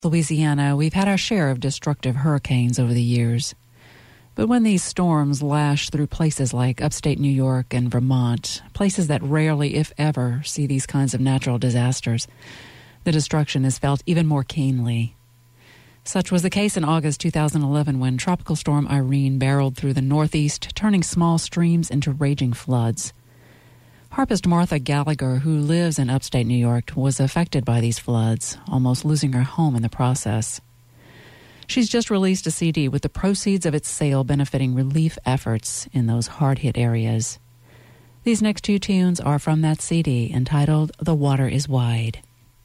Louisiana, we've had our share of destructive hurricanes over the years. But when these storms lash through places like upstate New York and Vermont, places that rarely, if ever, see these kinds of natural disasters, the destruction is felt even more keenly. Such was the case in August 2011 when Tropical Storm Irene barreled through the Northeast, turning small streams into raging floods. Harpist Martha Gallagher, who lives in upstate New York, was affected by these floods, almost losing her home in the process. She's just released a CD with the proceeds of its sale benefiting relief efforts in those hard-hit areas. These next two tunes are from that CD, entitled The Water is Wide.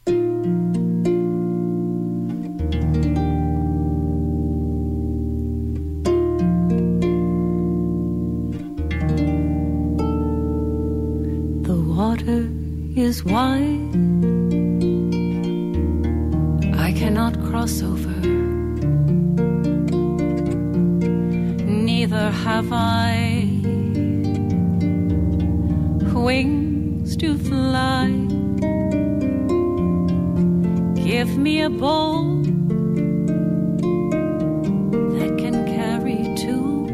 Water is wide, I cannot cross over, neither have I wings to fly. Give me a boat that can carry two,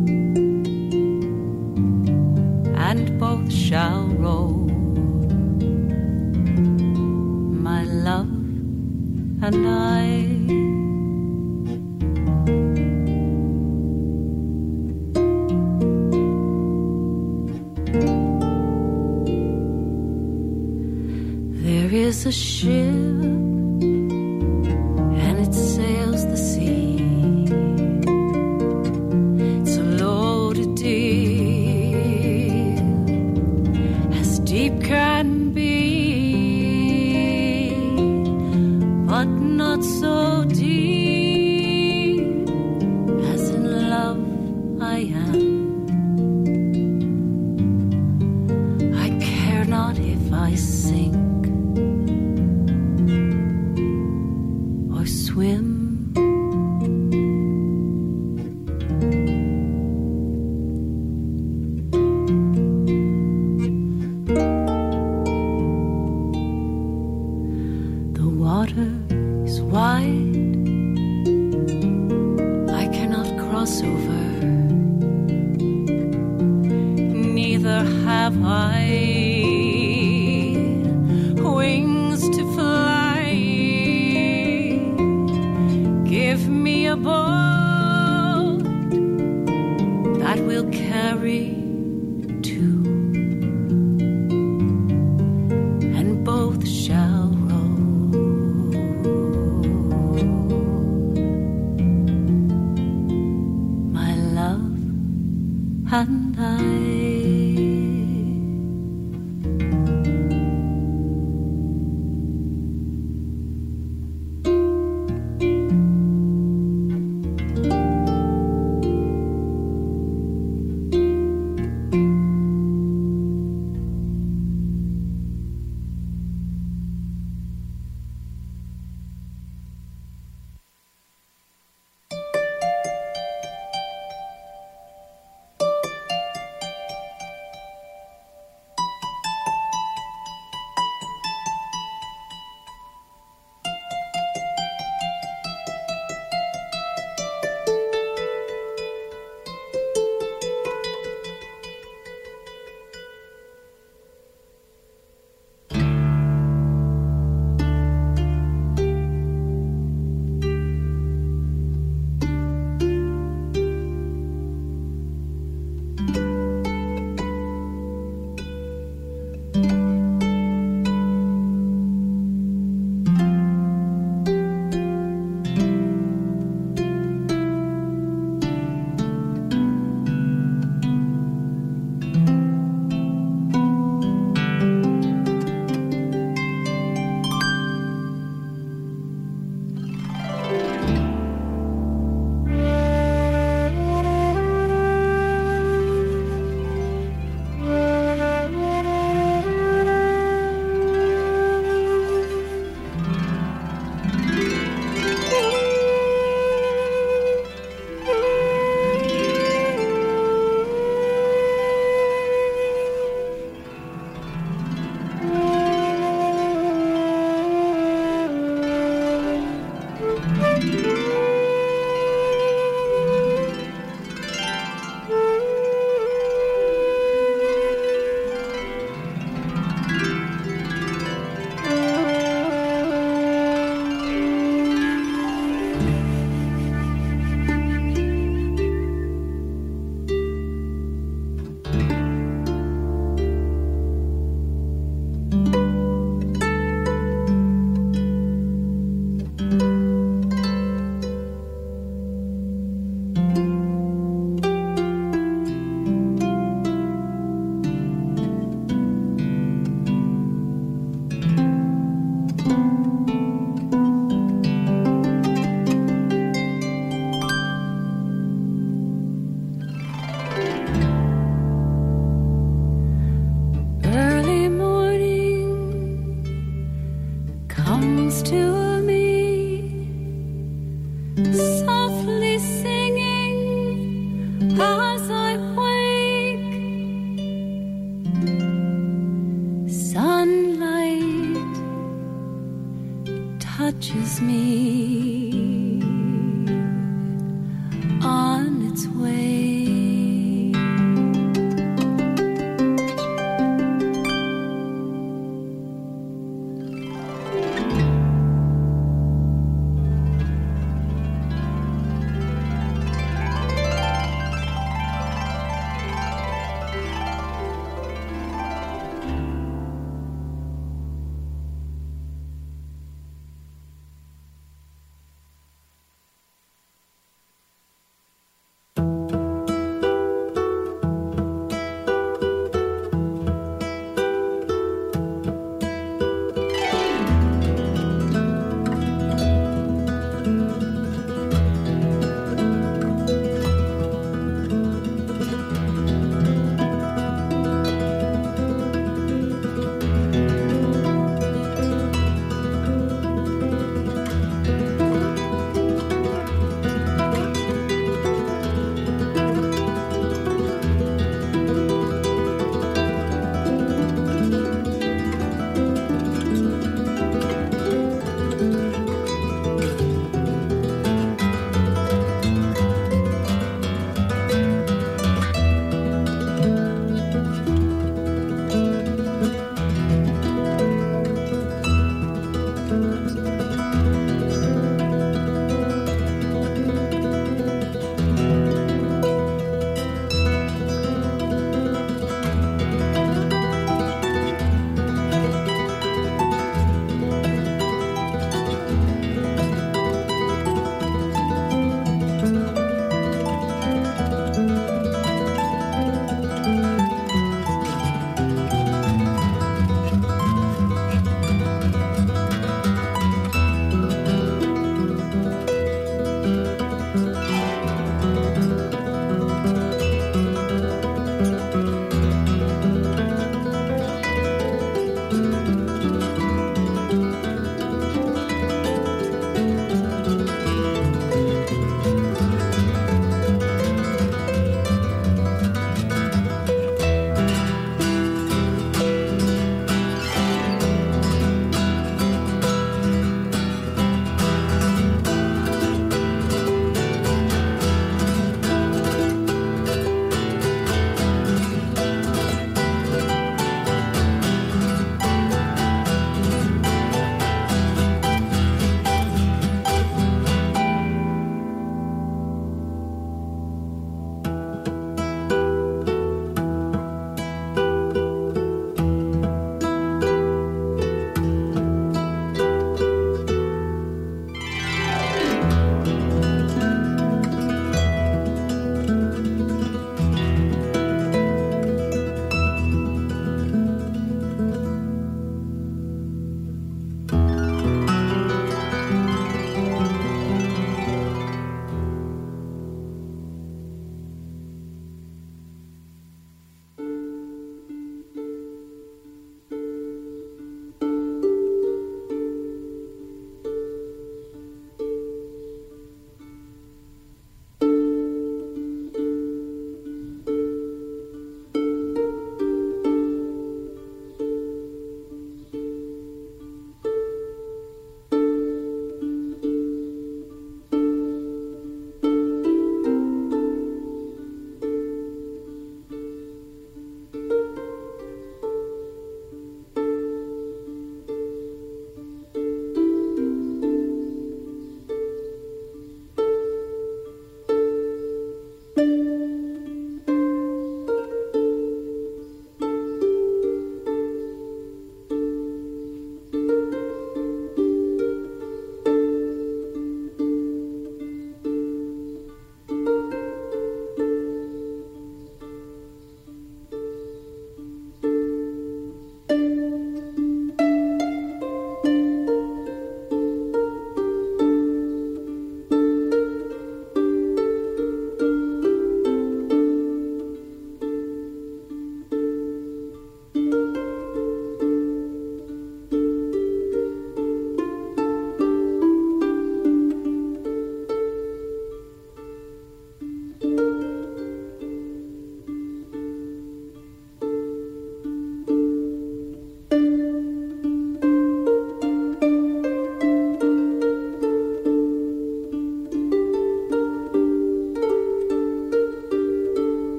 and both shall row, my love and I. There is a ship and it sails the sea. It's a loaded deal, as deep can be, but not so deep as in love I am. I care not if I sink or swim. The water is wide, I cannot cross over, neither have I wings to fly. Give me a boat that will carry two, and both shall row, my love and I. softly singing as I wake. Sunlight touches me on its way.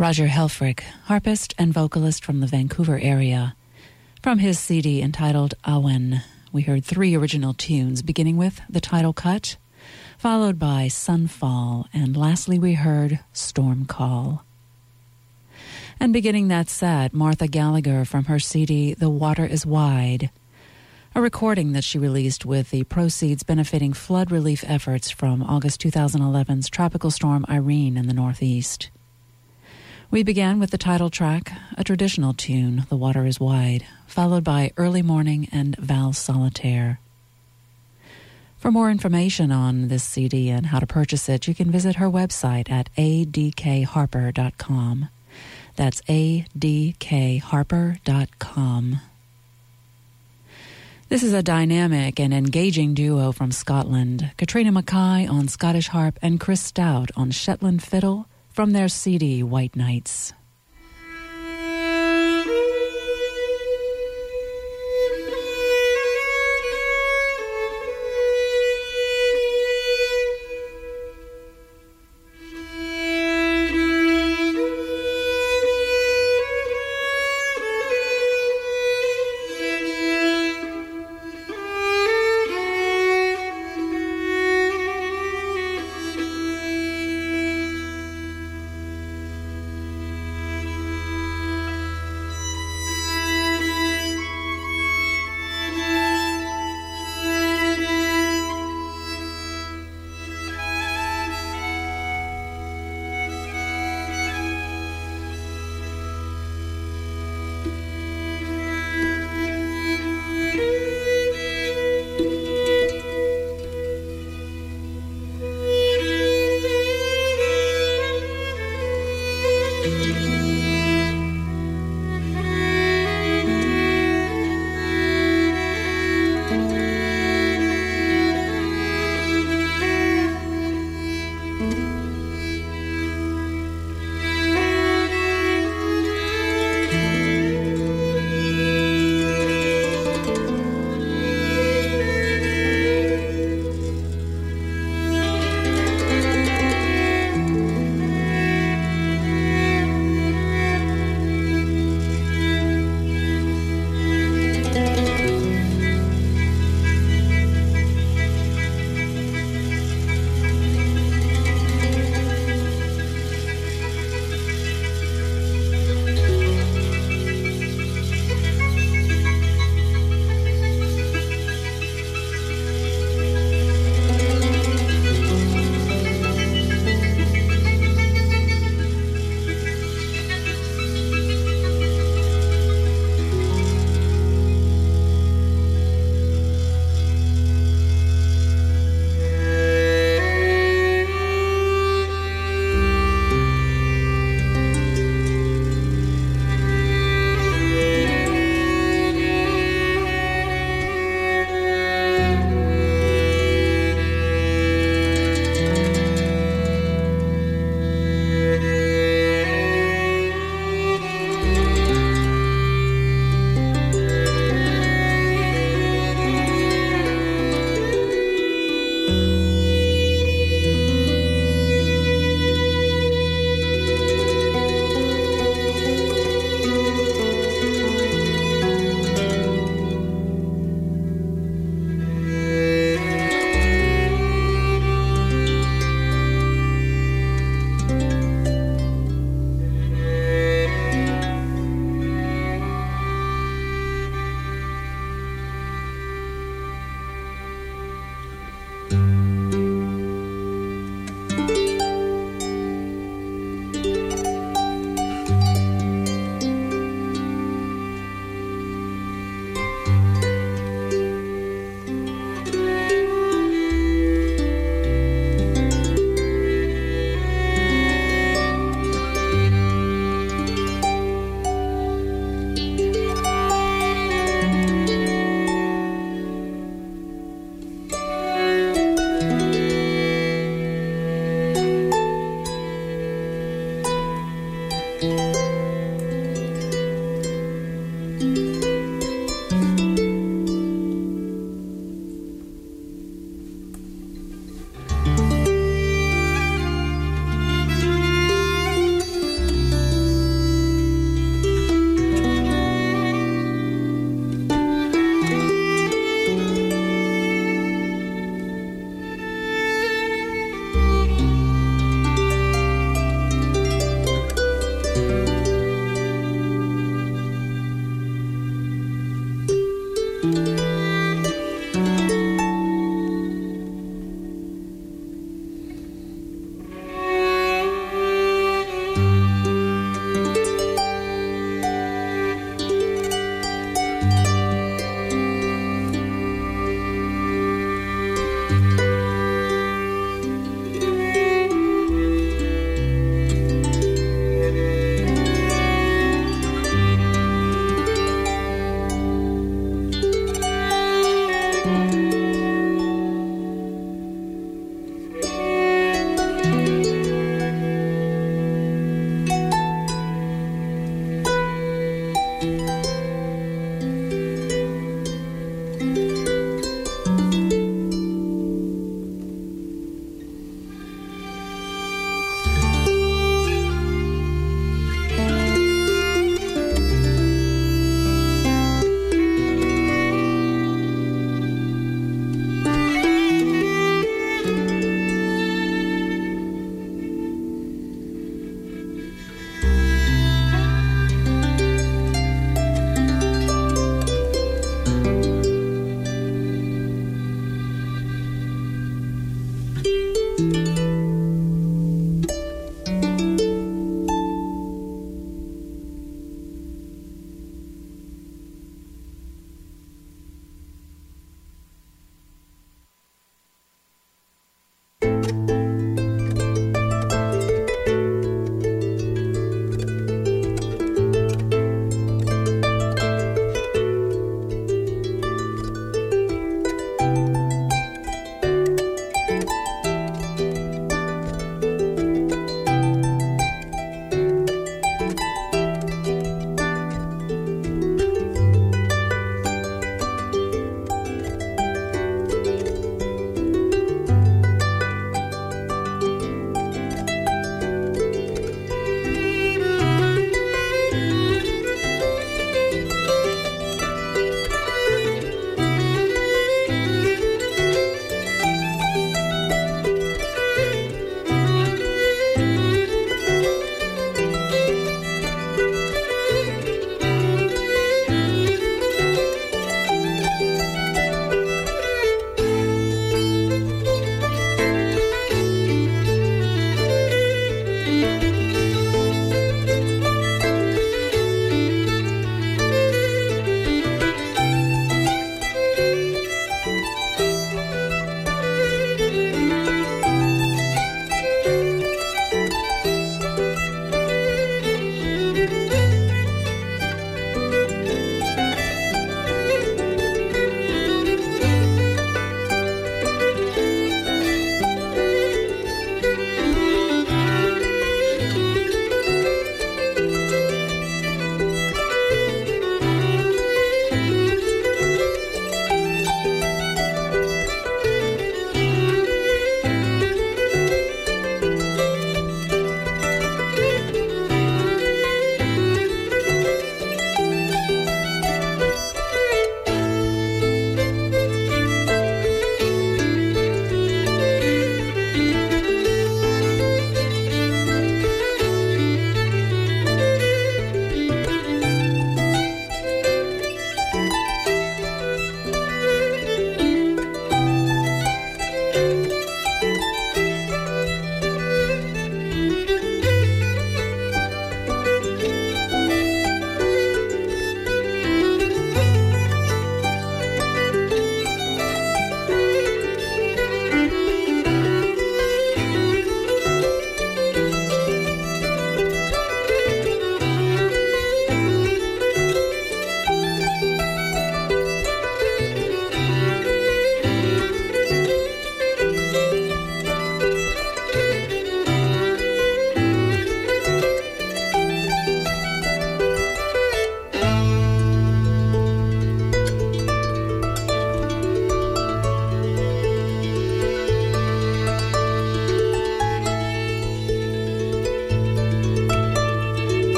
Roger Helfrich, harpist and vocalist from the Vancouver area. From his CD entitled Awen, we heard 3 original tunes, beginning with the title cut, followed by Sunfall, and lastly we heard Storm Call. And beginning that set, Martha Gallagher from her CD The Water is Wide, a recording that she released with the proceeds benefiting flood relief efforts from August 2011's Tropical Storm Irene in the Northeast. We began with the title track, a traditional tune, The Water is Wide, followed by Early Morning and Val Solitaire. For more information on this CD and how to purchase it, you can visit her website at adkharper.com. That's adkharper.com. This is a dynamic and engaging duo from Scotland, Katrina Mackay on Scottish harp and Chris Stout on Shetland fiddle, from their CD White Nights.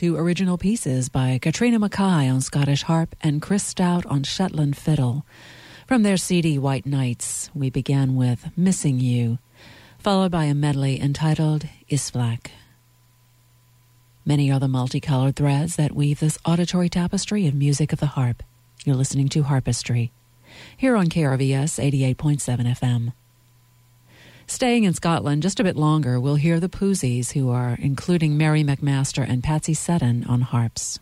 to original pieces by Katrina Mackay on Scottish harp and Chris Stout on Shetland fiddle. From their CD White Nights, we began with Missing You, followed by a medley entitled Isflak. Many are the multicolored threads that weave this auditory tapestry of music of the harp. You're listening to Harpistry, here on KRVS 88.7 FM. Staying in Scotland just a bit longer, we'll hear the Poozies, who are including Mary McMaster and Patsy Seddon on harps.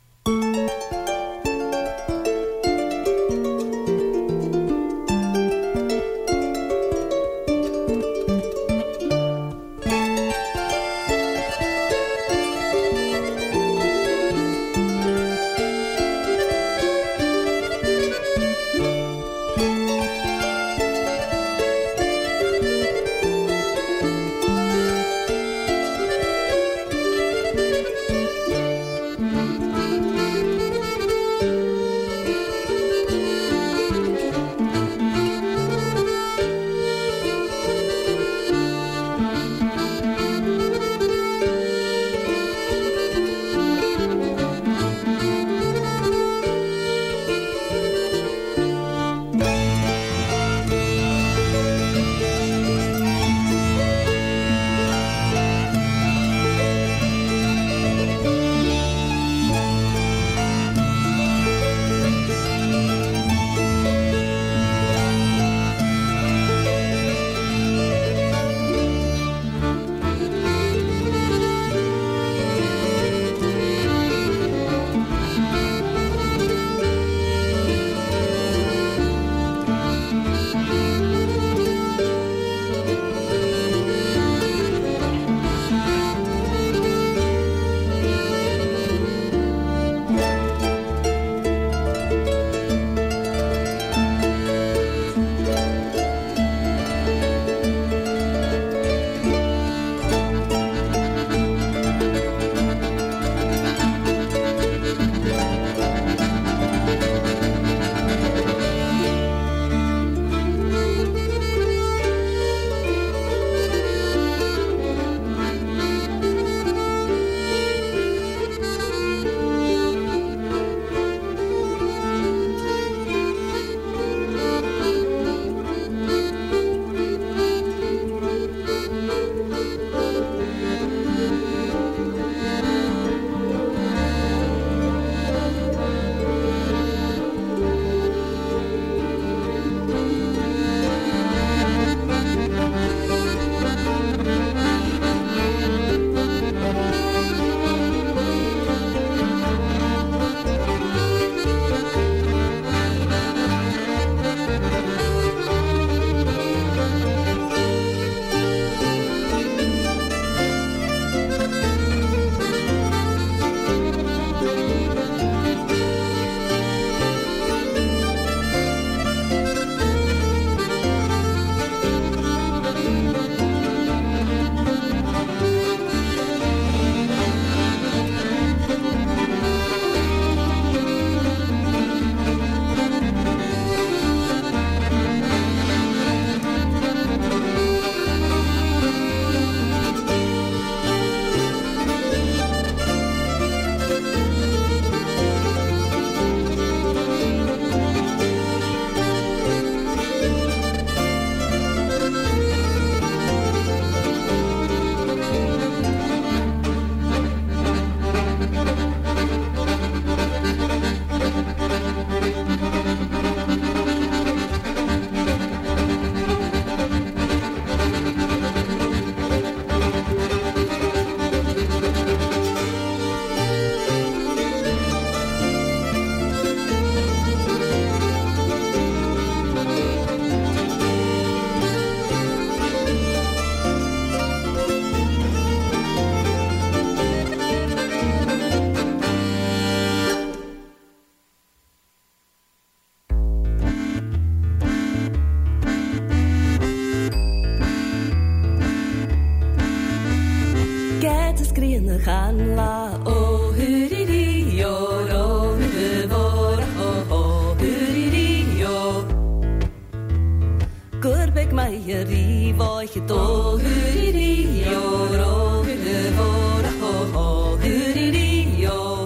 Chanla o huriri o ro huvor o huriri o Gurbek meieri voich do huriri o ro huvor o huriri o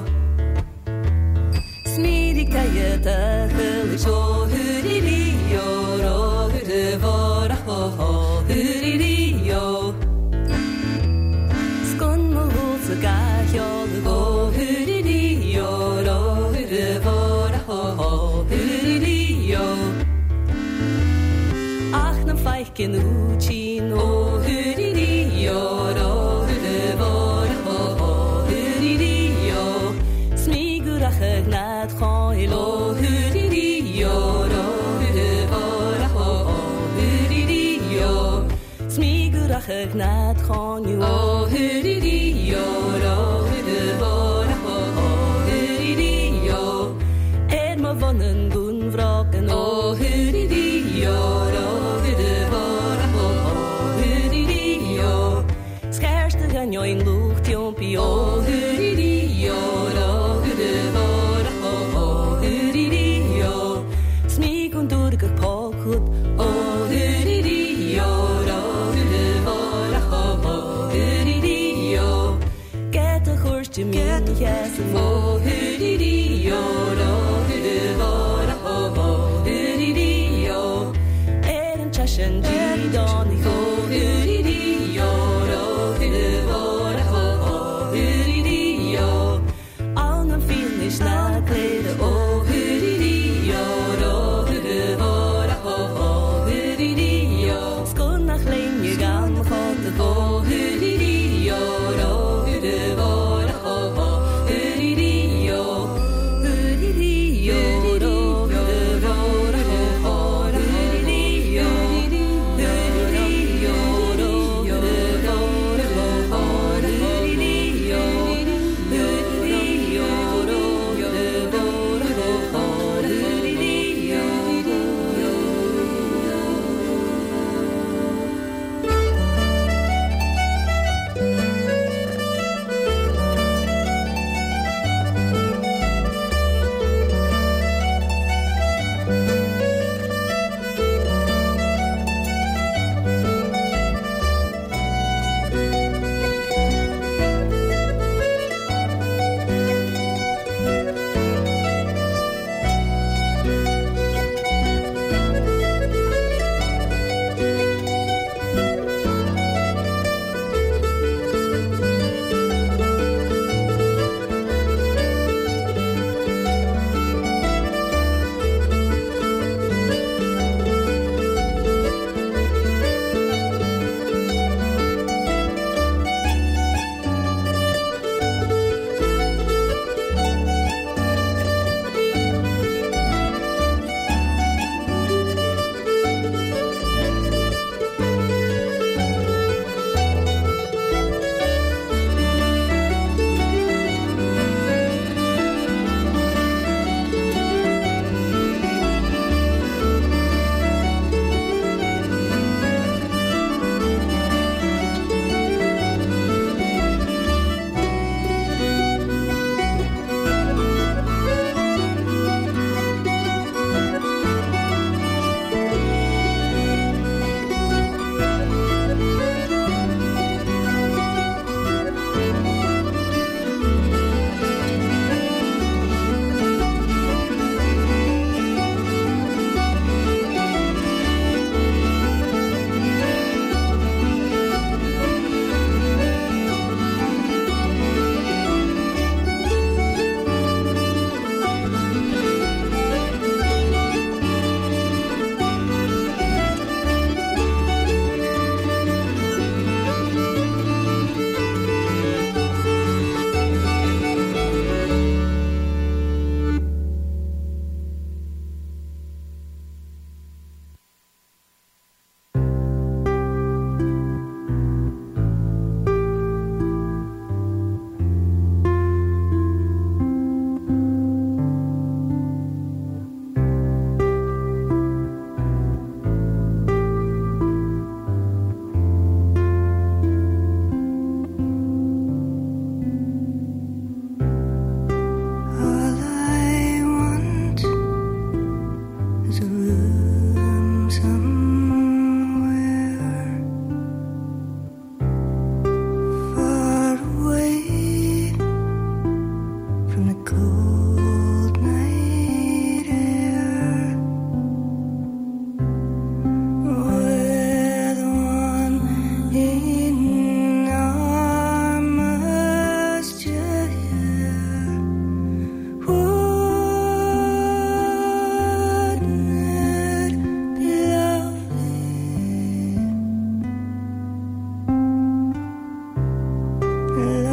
Ken uchin o huririo ro hudevor ho huririo smigurach gnad khoil o huririo ro hudevor ho huririo smigurach gnad khonu o huririo ro hudevor ho huririo ma vonnen gun vraken o huririo ro hudevor ho huririo scherste gan jo in lucht jompi o huririo ro hudevor ho huririo smig und durge pakut o huririo ro hudevor ho huririo get a horse to me yes o huririo ro hudevor ho huririo en chashen don ho huririo ro hudevor ho huririo on a finish na klede o huririo ro hudevor ho huririo skon nach lenje gan got ho huririo ro hudevor ho huririo huririo ro hudevor ho huririo huririo ro hudevor ho huririo huririo ro hudevor ho huririo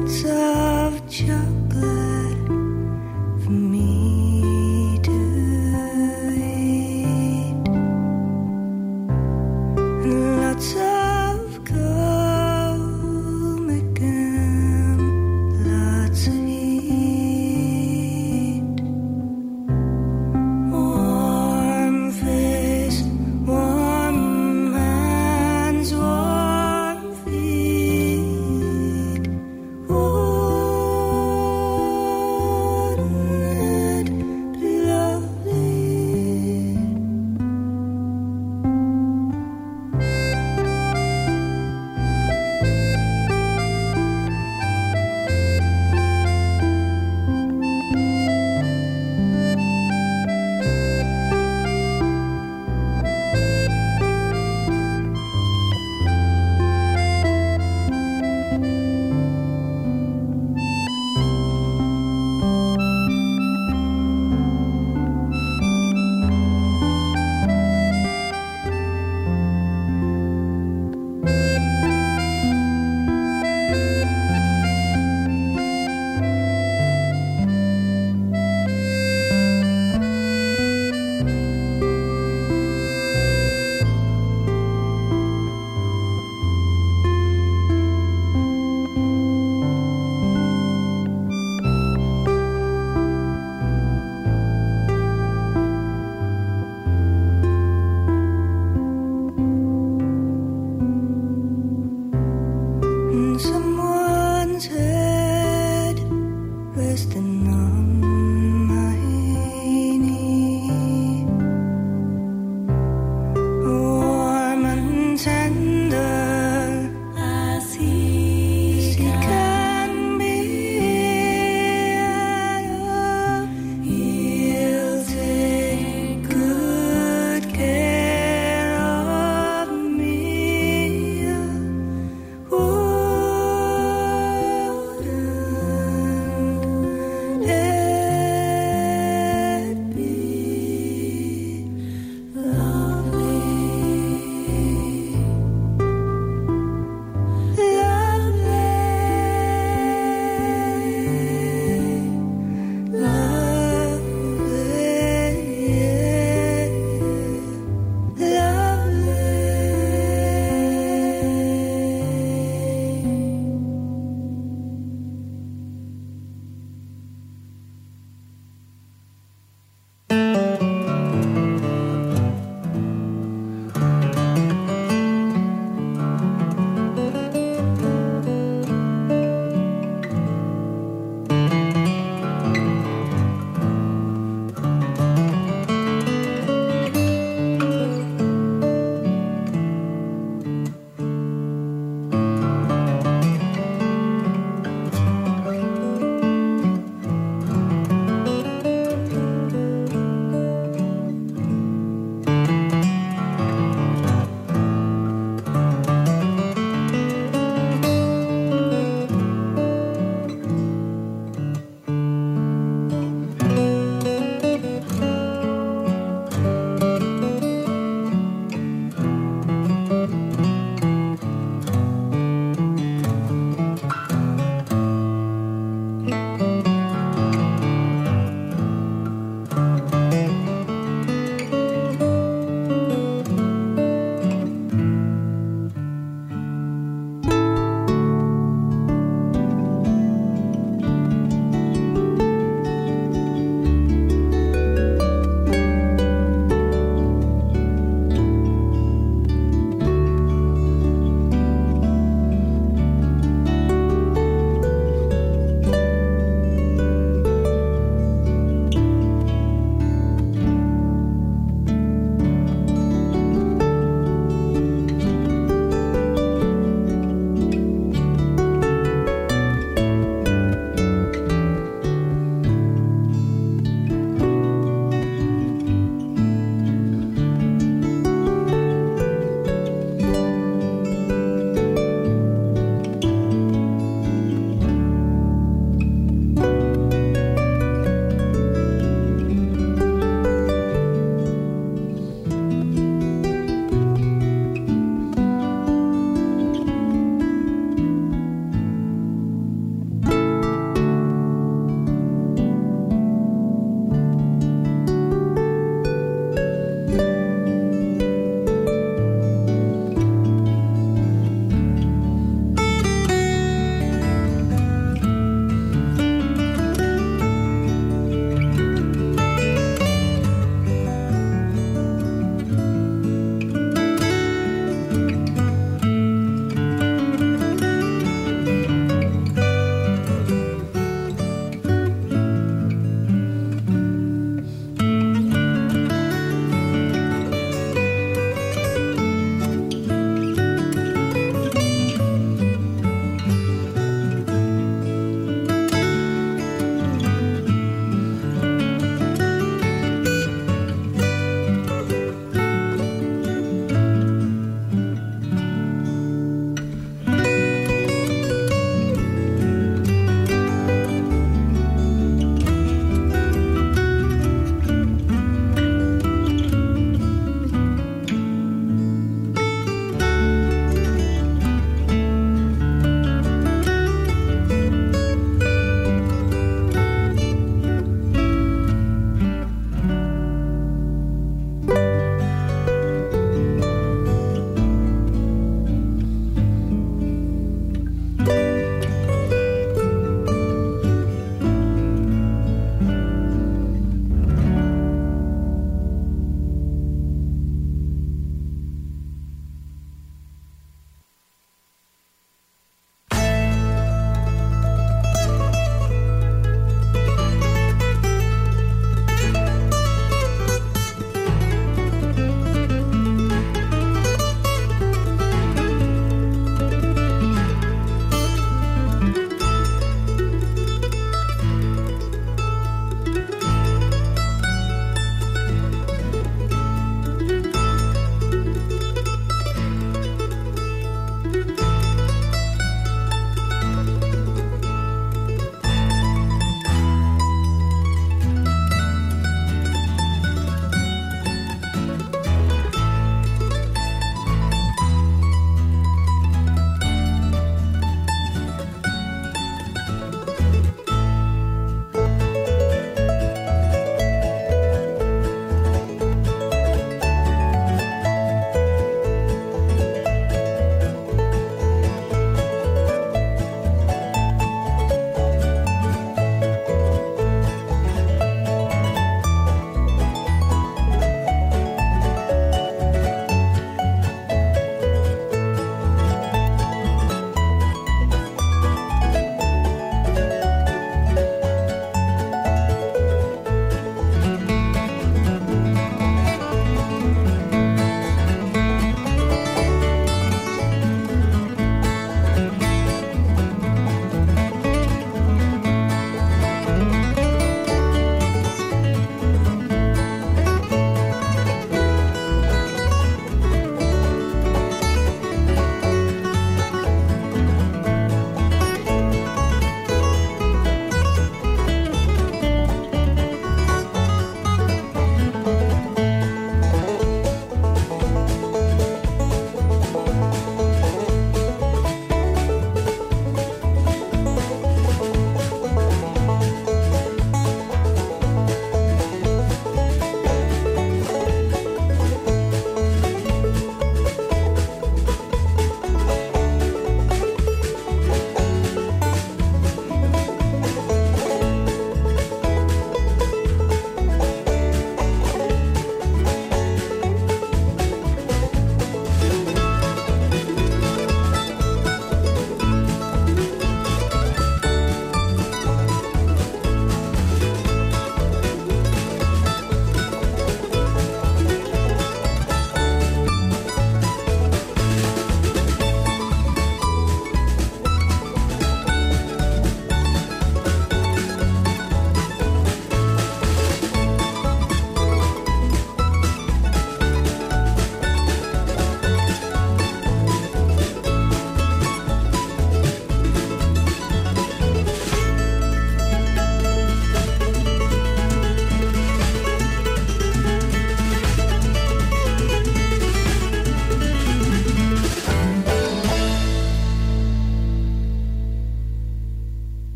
lots of chocolate for me to eat, and lots of coal making lots of heat. Warm face, warm hands, warm feet. Ooh.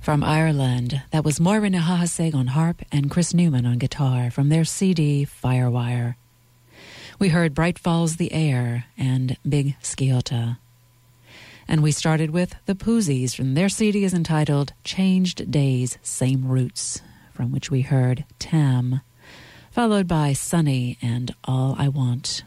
From Ireland, that was Moira Nahasig on harp and Chris Newman on guitar from their CD Firewire. We heard Bright Falls the Air and Big Sciota. And we started with the Poozies from their CD is entitled Changed Days, Same Roots, from which we heard Tam, followed by Sunny and All I Want.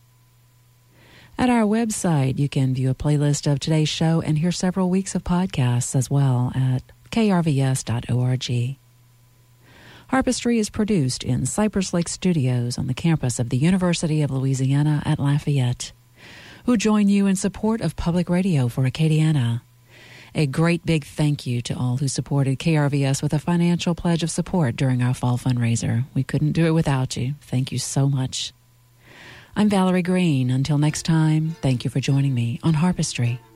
At our website, you can view a playlist of today's show and hear several weeks of podcasts as well at krvs.org. Harpistry is produced in Cypress Lake Studios on the campus of the University of Louisiana at Lafayette, who join you in support of public radio for Acadiana. A great big thank you to all who supported KRVS with a financial pledge of support during our fall fundraiser. We couldn't do it without you. Thank you so much. I'm Valerie Green. Until next time, thank you for joining me on Harpistry.